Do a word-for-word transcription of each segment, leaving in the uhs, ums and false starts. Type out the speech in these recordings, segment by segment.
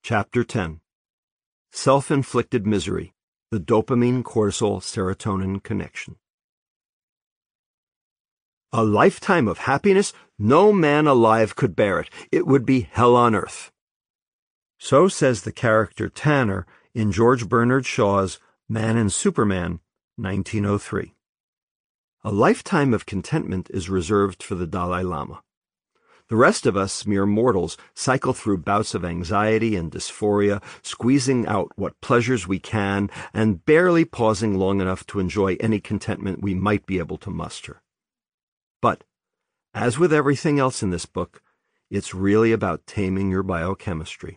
Chapter ten. Self-inflicted misery, the dopamine-cortisol-serotonin connection. A lifetime of happiness? No man alive could bear it. It would be hell on earth. So says the character Tanner in George Bernard Shaw's Man and Superman, nineteen oh three. A lifetime of contentment is reserved for the Dalai Lama. The rest of us, mere mortals, cycle through bouts of anxiety and dysphoria, squeezing out what pleasures we can and barely pausing long enough to enjoy any contentment we might be able to muster. But, as with everything else in this book, it's really about taming your biochemistry.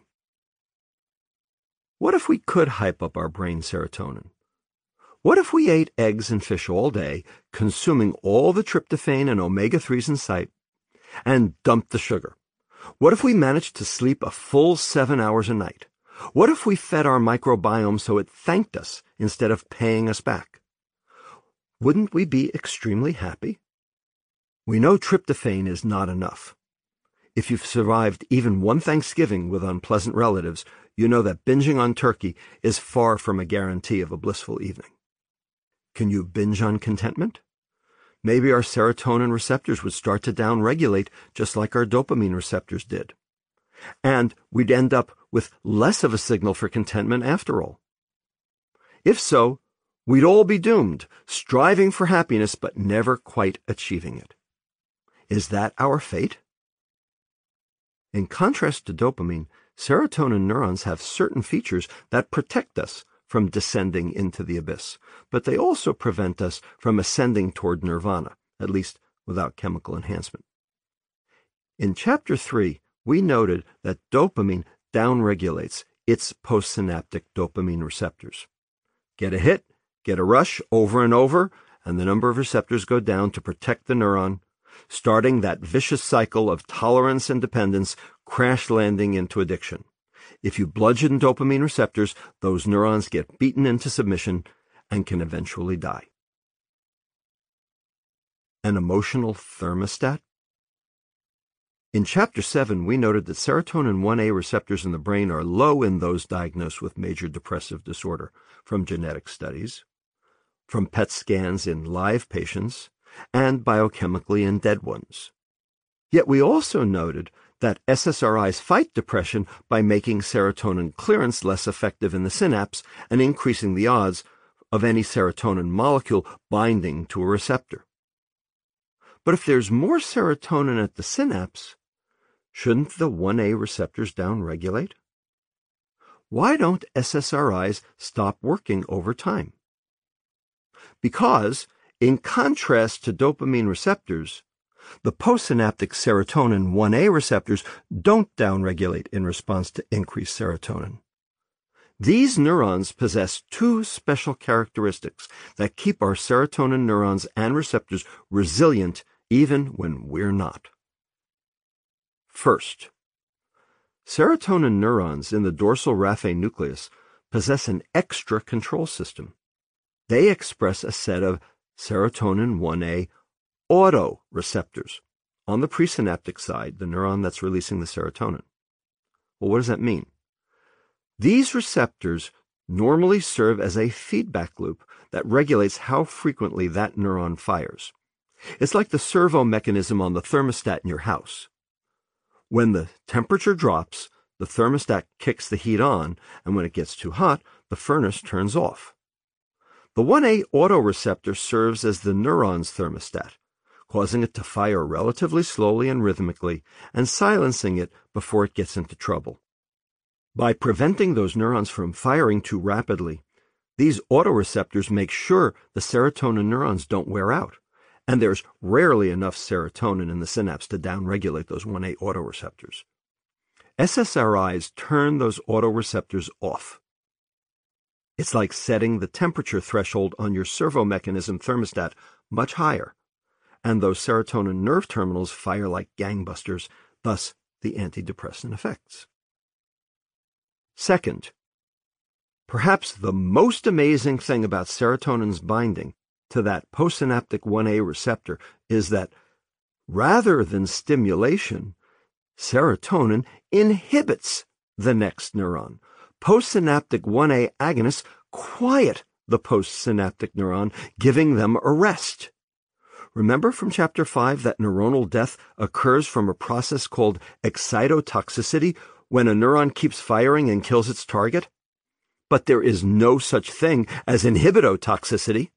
What if we could hype up our brain serotonin? What if we ate eggs and fish all day, consuming all the tryptophan and omega threes in sight, and dumped the sugar? What if we managed to sleep a full seven hours a night? What if we fed our microbiome so it thanked us instead of paying us back? Wouldn't we be extremely happy? We know tryptophan is not enough. If you've survived even one Thanksgiving with unpleasant relatives, you know that binging on turkey is far from a guarantee of a blissful evening. Can you binge on contentment? Maybe our serotonin receptors would start to downregulate just like our dopamine receptors did. And we'd end up with less of a signal for contentment after all. If so, we'd all be doomed, striving for happiness but never quite achieving it. Is that our fate? In contrast to dopamine, serotonin neurons have certain features that protect us from descending into the abyss, but they also prevent us from ascending toward nirvana, at least without chemical enhancement. In Chapter three, we noted that dopamine downregulates its postsynaptic dopamine receptors. Get a hit, get a rush over and over, and the number of receptors go down to protect the neuron, starting that vicious cycle of tolerance and dependence, crash landing into addiction. If you bludgeon dopamine receptors, those neurons get beaten into submission and can eventually die. An emotional thermostat? In Chapter seven, we noted that serotonin one A receptors in the brain are low in those diagnosed with major depressive disorder from genetic studies, from P E T scans in live patients, and biochemically in dead ones. Yet we also noted that S S R Is fight depression by making serotonin clearance less effective in the synapse and increasing the odds of any serotonin molecule binding to a receptor. But if there's more serotonin at the synapse, shouldn't the one A receptors downregulate? Why don't S S R Is stop working over time? Because, in contrast to dopamine receptors, the postsynaptic serotonin one A receptors don't downregulate in response to increased serotonin. These neurons possess two special characteristics that keep our serotonin neurons and receptors resilient even when we're not. First, serotonin neurons in the dorsal raphe nucleus possess an extra control system. They express a set of serotonin one A autoreceptors on the presynaptic side, the neuron that's releasing the serotonin. Well, what does that mean? These receptors normally serve as a feedback loop that regulates how frequently that neuron fires. It's like the servo mechanism on the thermostat in your house. When the temperature drops, the thermostat kicks the heat on, and when it gets too hot, the furnace turns off. The one A autoreceptor serves as the neuron's thermostat, causing it to fire relatively slowly and rhythmically, and silencing it before it gets into trouble. By preventing those neurons from firing too rapidly, these autoreceptors make sure the serotonin neurons don't wear out, and there's rarely enough serotonin in the synapse to downregulate those one A autoreceptors. S S R Is turn those autoreceptors off. It's like setting the temperature threshold on your servo mechanism thermostat much higher, and those serotonin nerve terminals fire like gangbusters, thus the antidepressant effects. Second, perhaps the most amazing thing about serotonin's binding to that postsynaptic one A receptor is that, rather than stimulation, serotonin inhibits the next neuron. Postsynaptic one A agonists quiet the postsynaptic neuron, giving them a rest. Remember from chapter five that neuronal death occurs from a process called excitotoxicity, when a neuron keeps firing and kills its target? But there is no such thing as inhibitotoxicity.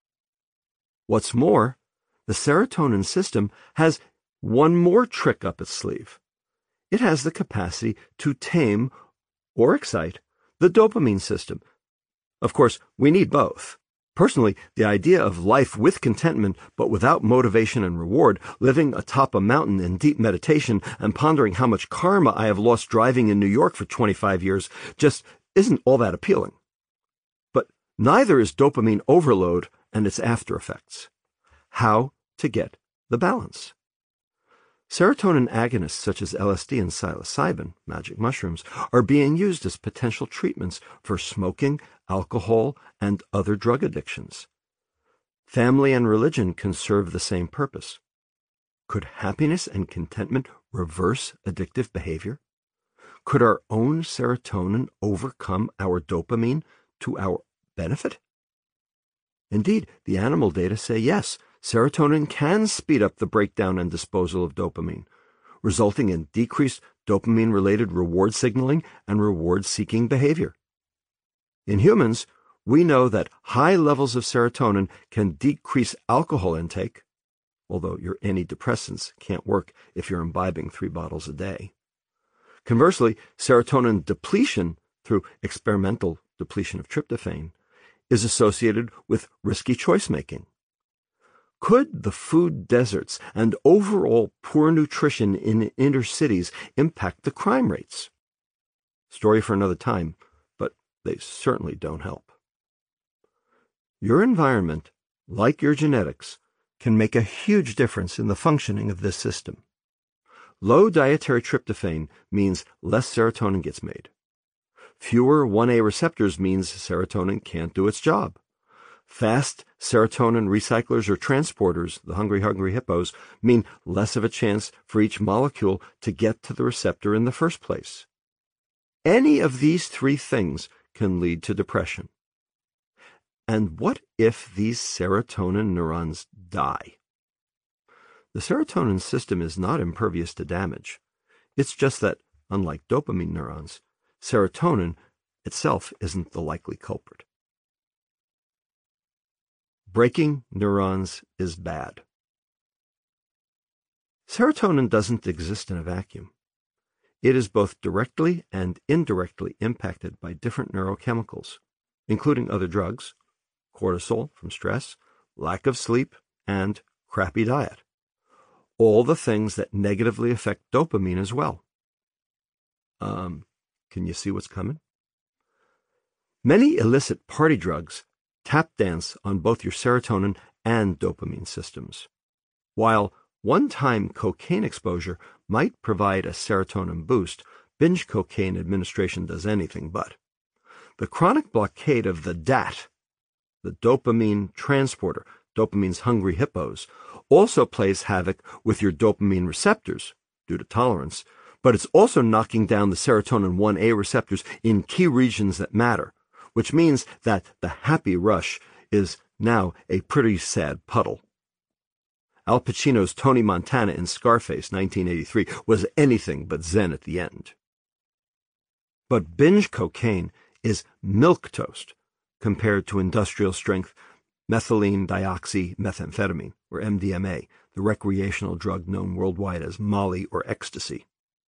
What's more, the serotonin system has one more trick up its sleeve. It has the capacity to tame or excite the dopamine system. Of course, we need both. Personally, the idea of life with contentment but without motivation and reward, living atop a mountain in deep meditation and pondering how much karma I have lost driving in New York for twenty-five years, just isn't all that appealing. But neither is dopamine overload and its after effects. How to get the balance? Serotonin agonists such as L S D and psilocybin, magic mushrooms, are being used as potential treatments for smoking, alcohol, and other drug addictions. Family and religion can serve the same purpose. Could happiness and contentment reverse addictive behavior? Could our own serotonin overcome our dopamine to our benefit? Indeed, the animal data say yes, serotonin can speed up the breakdown and disposal of dopamine, resulting in decreased dopamine-related reward signaling and reward-seeking behavior. In humans, we know that high levels of serotonin can decrease alcohol intake, although your antidepressants can't work if you're imbibing three bottles a day. Conversely, serotonin depletion through experimental depletion of tryptophan is associated with risky choice-making. Could the food deserts and overall poor nutrition in inner cities impact the crime rates? Story for another time, but they certainly don't help. Your environment, like your genetics, can make a huge difference in the functioning of this system. Low dietary tryptophan means less serotonin gets made. Fewer one A receptors means serotonin can't do its job. Fast serotonin recyclers or transporters, the hungry, hungry hippos, mean less of a chance for each molecule to get to the receptor in the first place. Any of these three things can lead to depression. And what if these serotonin neurons die? The serotonin system is not impervious to damage. It's just that, unlike dopamine neurons, serotonin itself isn't the likely culprit. Breaking neurons is bad. Serotonin doesn't exist in a vacuum. It is both directly and indirectly impacted by different neurochemicals, including other drugs, cortisol from stress, lack of sleep, and crappy diet. All the things that negatively affect dopamine as well. Um, can you see what's coming? Many illicit party drugs tap dance on both your serotonin and dopamine systems. While one-time cocaine exposure might provide a serotonin boost, binge cocaine administration does anything but. The chronic blockade of the D A T, the dopamine transporter, dopamine's hungry hippos, also plays havoc with your dopamine receptors due to tolerance, but it's also knocking down the serotonin one A receptors in key regions that matter, which means that the happy rush is now a pretty sad puddle. Al Pacino's Tony Montana in Scarface, nineteen eighty-three, was anything but zen at the end. But binge cocaine is milquetoast compared to industrial-strength methylene dioxymethamphetamine, or M D M A, the recreational drug known worldwide as Molly or ecstasy.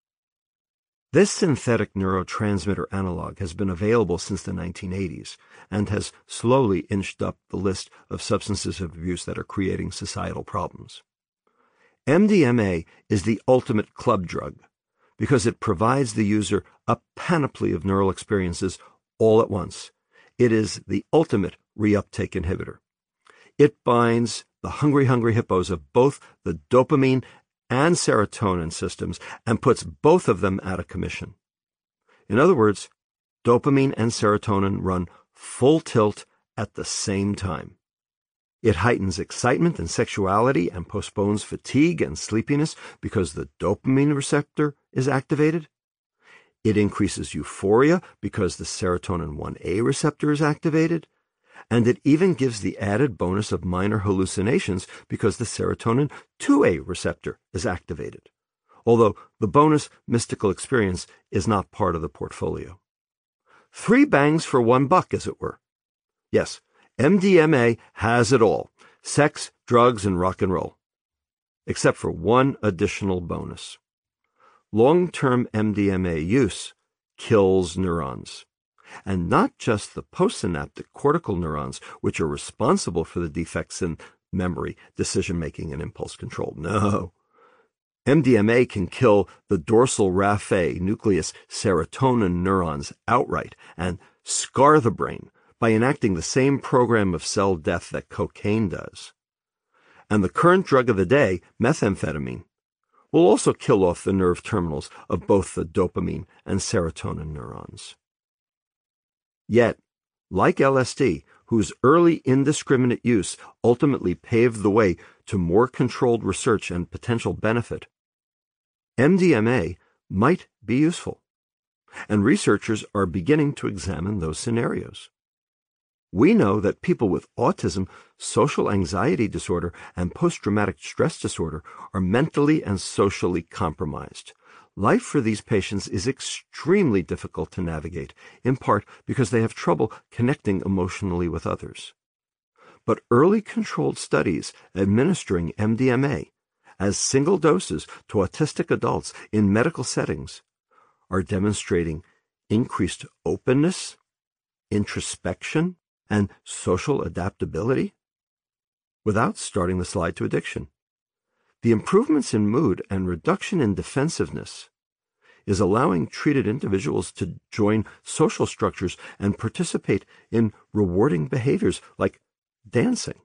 This synthetic neurotransmitter analog has been available since the nineteen eighties and has slowly inched up the list of substances of abuse that are creating societal problems. M D M A is the ultimate club drug because it provides the user a panoply of neural experiences all at once. It is the ultimate reuptake inhibitor. It binds the hungry, hungry hippos of both the dopamine and serotonin systems and puts both of them out of commission. In other words, dopamine and serotonin run full tilt at the same time. It heightens excitement and sexuality and postpones fatigue and sleepiness because the dopamine receptor is activated. It increases euphoria because the serotonin one A receptor is activated, and it even gives the added bonus of minor hallucinations because the serotonin two A receptor is activated, although the bonus mystical experience is not part of the portfolio. Three bangs for one buck, as it were. Yes, M D M A has it all: sex, drugs, and rock and roll. Except for one additional bonus. Long-term M D M A use kills neurons. And not just the postsynaptic cortical neurons, which are responsible for the defects in memory, decision-making, and impulse control. No. M D M A can kill the dorsal raphe nucleus serotonin neurons outright and scar the brain by enacting the same program of cell death that cocaine does. And the current drug of the day, methamphetamine, will also kill off the nerve terminals of both the dopamine and serotonin neurons. Yet, like L S D, whose early indiscriminate use ultimately paved the way to more controlled research and potential benefit, M D M A might be useful, and researchers are beginning to examine those scenarios. We know that people with autism, social anxiety disorder, and post-traumatic stress disorder are mentally and socially compromised. Life for these patients is extremely difficult to navigate, in part because they have trouble connecting emotionally with others. But early controlled studies administering M D M A as single doses to autistic adults in medical settings are demonstrating increased openness, introspection, and social adaptability without starting the slide to addiction. The improvements in mood and reduction in defensiveness is allowing treated individuals to join social structures and participate in rewarding behaviors like dancing.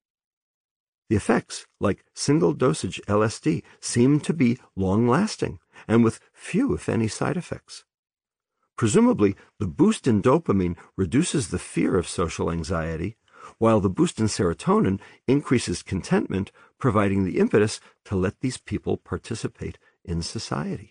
The effects, like single-dosage L S D, seem to be long-lasting and with few, if any, side effects. Presumably, the boost in dopamine reduces the fear of social anxiety, while the boost in serotonin increases contentment, providing the impetus to let these people participate in society.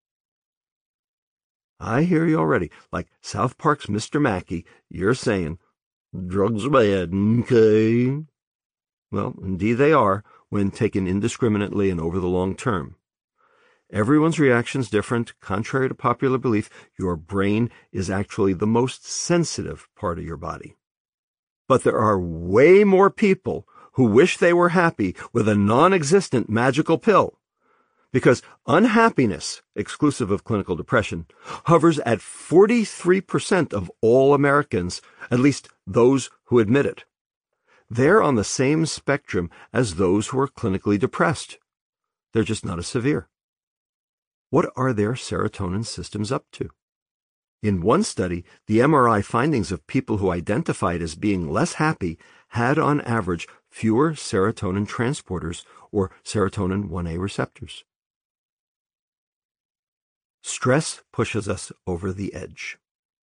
I hear you already. Like South Park's Mister Mackey, you're saying, drugs are bad, okay? Well, indeed they are, when taken indiscriminately and over the long term. Everyone's reaction's different. Contrary to popular belief, your brain is actually the most sensitive part of your body. But there are way more people who wish they were happy with a non-existent magical pill, because unhappiness, exclusive of clinical depression, hovers at forty-three percent of all Americans, at least those who admit it. They're on the same spectrum as those who are clinically depressed. They're just not as severe. What are their serotonin systems up to? In one study, the M R I findings of people who identified as being less happy had on average fewer serotonin transporters or serotonin one A receptors. Stress pushes us over the edge.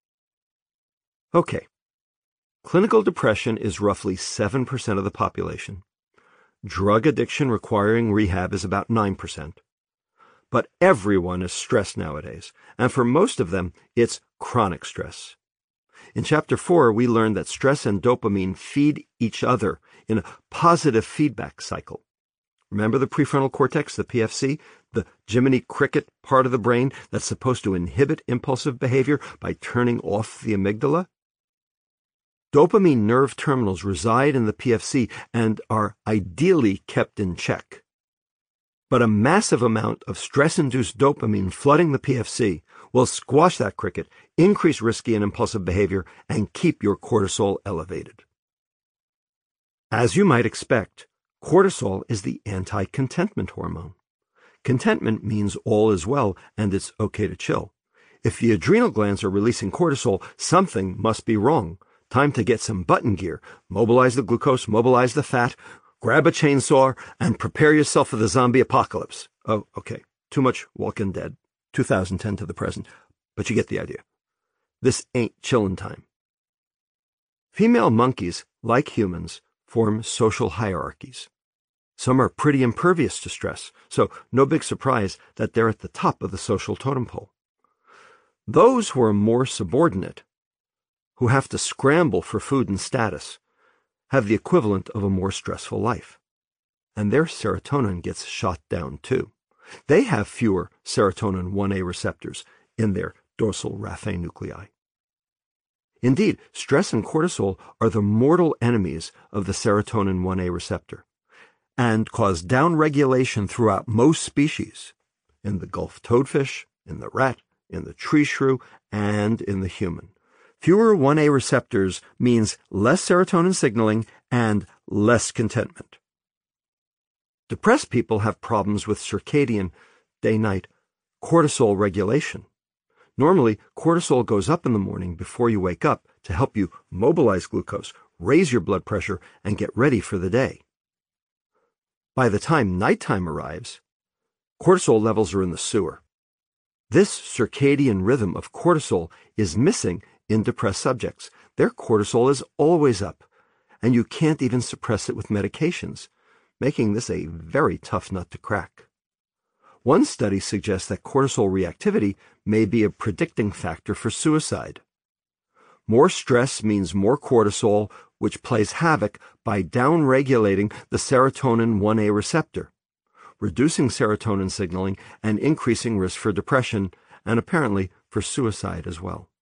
Okay. Clinical depression is roughly seven percent of the population. Drug addiction requiring rehab is about nine percent. But everyone is stressed nowadays, and for most of them, it's chronic stress. In Chapter four, we learned that stress and dopamine feed each other in a positive feedback cycle. Remember the prefrontal cortex, the P F C, the Jiminy Cricket part of the brain that's supposed to inhibit impulsive behavior by turning off the amygdala? Dopamine nerve terminals reside in the P F C and are ideally kept in check. But a massive amount of stress-induced dopamine flooding the P F C will squash that cricket, increase risky and impulsive behavior, and keep your cortisol elevated. As you might expect, cortisol is the anti-contentment hormone. Contentment means all is well and it's okay to chill. If the adrenal glands are releasing cortisol, something must be wrong. Time to get some button gear. Mobilize the glucose, mobilize the fat, grab a chainsaw, and prepare yourself for the zombie apocalypse. Oh, okay. Too much Walking Dead. two thousand ten to the present. But you get the idea. This ain't chillin' time. Female monkeys, like humans, form social hierarchies. Some are pretty impervious to stress, so no big surprise that they're at the top of the social totem pole. Those who are more subordinate, who have to scramble for food and status, have the equivalent of a more stressful life. And their serotonin gets shot down too. They have fewer serotonin one A receptors in their dorsal raphe nuclei. Indeed, stress and cortisol are the mortal enemies of the serotonin one A receptor and cause downregulation throughout most species, in the Gulf toadfish, in the rat, in the tree shrew, and in the human. Fewer one A receptors means less serotonin signaling and less contentment. Depressed people have problems with circadian, day-night, cortisol regulation. Normally, cortisol goes up in the morning before you wake up to help you mobilize glucose, raise your blood pressure, and get ready for the day. By the time nighttime arrives, cortisol levels are in the sewer. This circadian rhythm of cortisol is missing in depressed subjects. Their cortisol is always up, and you can't even suppress it with medications, making this a very tough nut to crack. One study suggests that cortisol reactivity may be a predicting factor for suicide. More stress means more cortisol, which plays havoc by downregulating the serotonin one A receptor, reducing serotonin signaling and increasing risk for depression and apparently for suicide as well.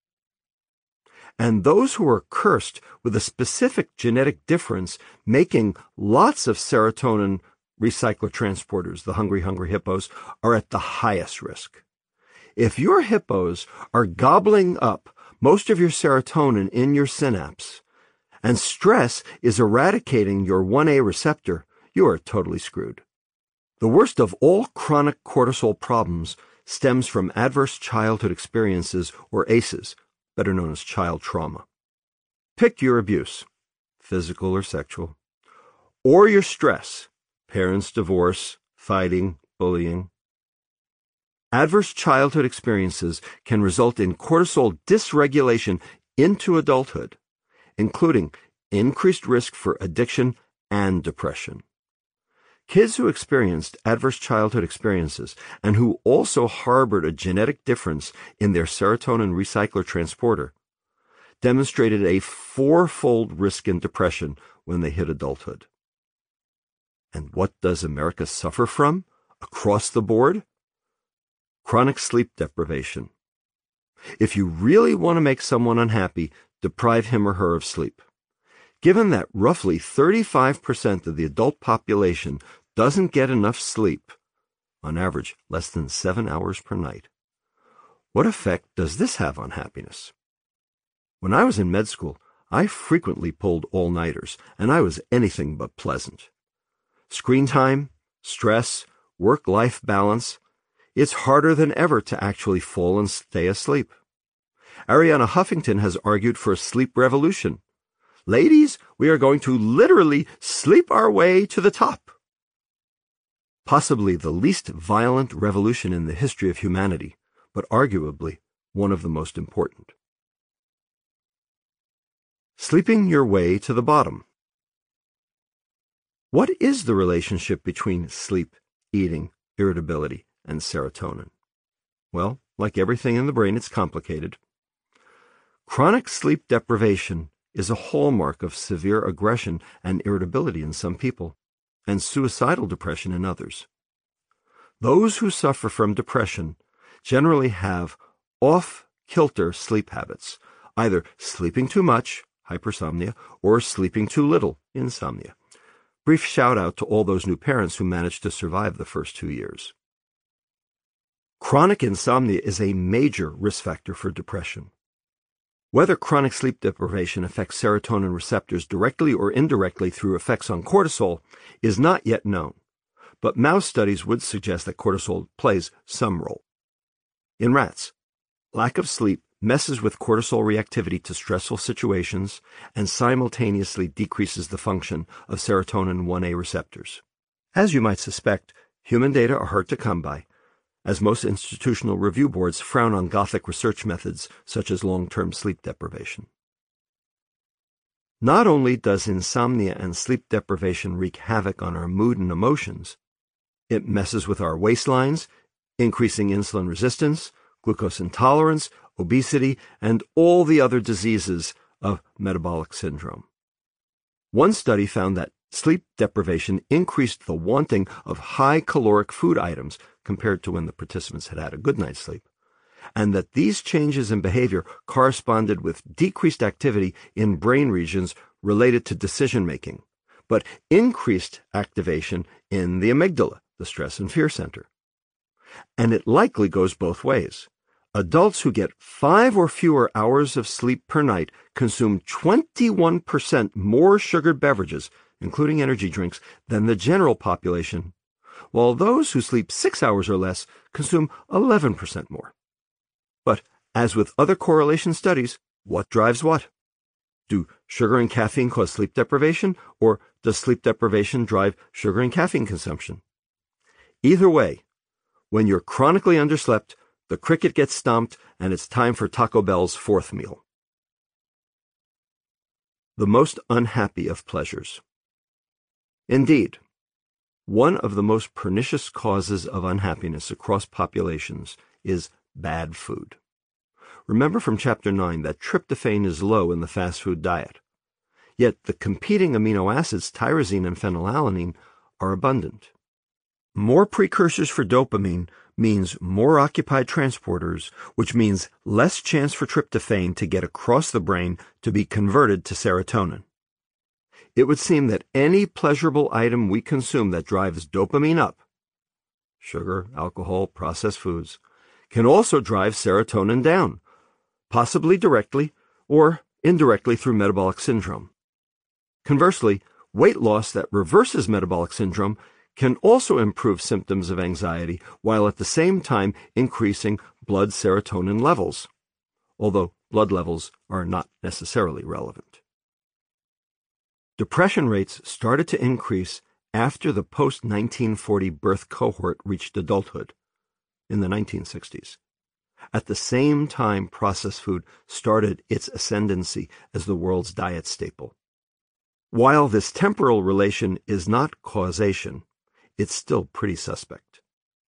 And those who are cursed with a specific genetic difference making lots of serotonin recycler transporters, the hungry, hungry hippos, are at the highest risk. If your hippos are gobbling up most of your serotonin in your synapse, and stress is eradicating your one A receptor, you are totally screwed. The worst of all chronic cortisol problems stems from adverse childhood experiences, or A C Es, better known as child trauma. Pick your abuse, physical or sexual, or your stress, parents' divorce, fighting, bullying. Adverse childhood experiences can result in cortisol dysregulation into adulthood, including increased risk for addiction and depression. Kids who experienced adverse childhood experiences and who also harbored a genetic difference in their serotonin recycler transporter demonstrated a fourfold risk in depression when they hit adulthood. And what does America suffer from across the board? Chronic sleep deprivation. If you really want to make someone unhappy, deprive him or her of sleep. Given that roughly thirty-five percent of the adult population doesn't get enough sleep, on average less than seven hours per night, what effect does this have on happiness? When I was in med school, I frequently pulled all-nighters, and I was anything but pleasant. Screen time, stress, work-life balance, it's harder than ever to actually fall and stay asleep. Arianna Huffington has argued for a sleep revolution. Ladies, we are going to literally sleep our way to the top. Possibly the least violent revolution in the history of humanity, but arguably one of the most important. Sleeping your way to the bottom. What is the relationship between sleep, eating, irritability, and serotonin? Well, like everything in the brain, it's complicated. Chronic sleep deprivation is a hallmark of severe aggression and irritability in some people, and suicidal depression in others. Those who suffer from depression generally have off-kilter sleep habits, either sleeping too much, hypersomnia, or sleeping too little, insomnia. Brief shout-out to all those new parents who managed to survive the first two years. Chronic insomnia is a major risk factor for depression. Whether chronic sleep deprivation affects serotonin receptors directly or indirectly through effects on cortisol is not yet known, but mouse studies would suggest that cortisol plays some role. In rats, lack of sleep messes with cortisol reactivity to stressful situations and simultaneously decreases the function of serotonin one A receptors. As you might suspect, human data are hard to come by, as most institutional review boards frown on Gothic research methods such as long-term sleep deprivation. Not only does insomnia and sleep deprivation wreak havoc on our mood and emotions, it messes with our waistlines, increasing insulin resistance, glucose intolerance, obesity, and all the other diseases of metabolic syndrome. One study found that sleep deprivation increased the wanting of high-caloric food items compared to when the participants had had a good night's sleep, and that these changes in behavior corresponded with decreased activity in brain regions related to decision-making, but increased activation in the amygdala, the stress and fear center. And it likely goes both ways. Adults who get five or fewer hours of sleep per night consume twenty-one percent more sugared beverages, including energy drinks, than the general population, while those who sleep six hours or less consume eleven percent more. But, as with other correlation studies, what drives what? Do sugar and caffeine cause sleep deprivation, or does sleep deprivation drive sugar and caffeine consumption? Either way, when you're chronically underslept, the cricket gets stomped, and it's time for Taco Bell's fourth meal. The most unhappy of pleasures. Indeed, one of the most pernicious causes of unhappiness across populations is bad food. Remember from Chapter nine that tryptophan is low in the fast food diet. Yet the competing amino acids tyrosine and phenylalanine are abundant. More precursors for dopamine means more occupied transporters, which means less chance for tryptophan to get across the brain to be converted to serotonin. It would seem that any pleasurable item we consume that drives dopamine up, sugar, alcohol, processed foods, can also drive serotonin down, possibly directly or indirectly through metabolic syndrome. Conversely, weight loss that reverses metabolic syndrome can also improve symptoms of anxiety while at the same time increasing blood serotonin levels, although blood levels are not necessarily relevant. Depression rates started to increase after the post nineteen forty birth cohort reached adulthood in the nineteen sixties. At the same time, processed food started its ascendancy as the world's diet staple. While this temporal relation is not causation, it's still pretty suspect.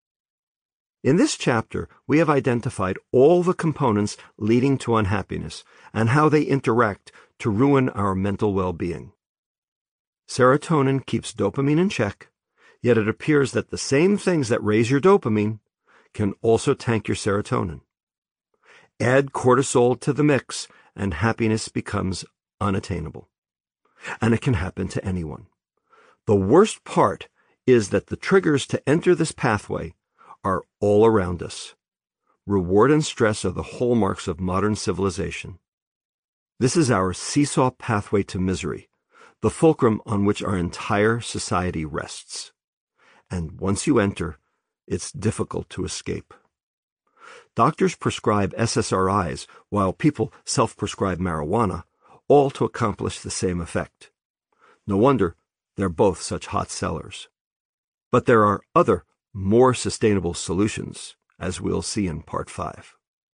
In this chapter, we have identified all the components leading to unhappiness and how they interact to ruin our mental well-being. Serotonin keeps dopamine in check, yet it appears that the same things that raise your dopamine can also tank your serotonin. Add cortisol to the mix, and happiness becomes unattainable. And it can happen to anyone. The worst part is that the triggers to enter this pathway are all around us. Reward and stress are the hallmarks of modern civilization. This is our seesaw pathway to misery, the fulcrum on which our entire society rests. And once you enter, it's difficult to escape. Doctors prescribe S S R Is while people self-prescribe marijuana, all to accomplish the same effect. No wonder they're both such hot sellers. But there are other, more sustainable solutions, as we'll see in Part five.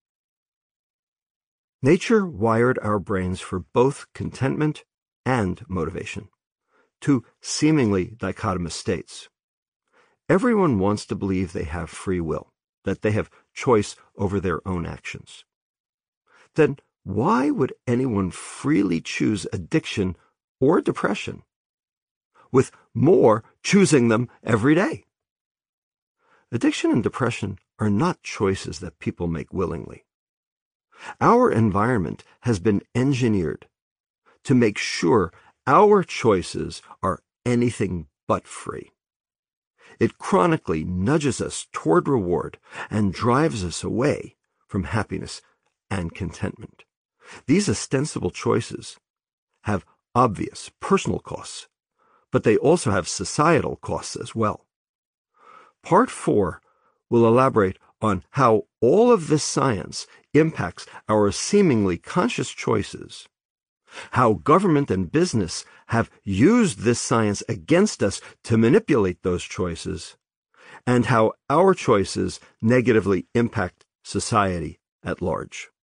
Nature wired our brains for both contentment and motivation, two seemingly dichotomous states. Everyone wants to believe they have free will, that they have choice over their own actions. Then why would anyone freely choose addiction or depression, with more choosing them every day? Addiction and depression are not choices that people make willingly. Our environment has been engineered to make sure our choices are anything but free. It chronically nudges us toward reward and drives us away from happiness and contentment. These ostensible choices have obvious personal costs, but they also have societal costs as well. Part four will elaborate on how all of this science impacts our seemingly conscious choices, how government and business have used this science against us to manipulate those choices, and how our choices negatively impact society at large.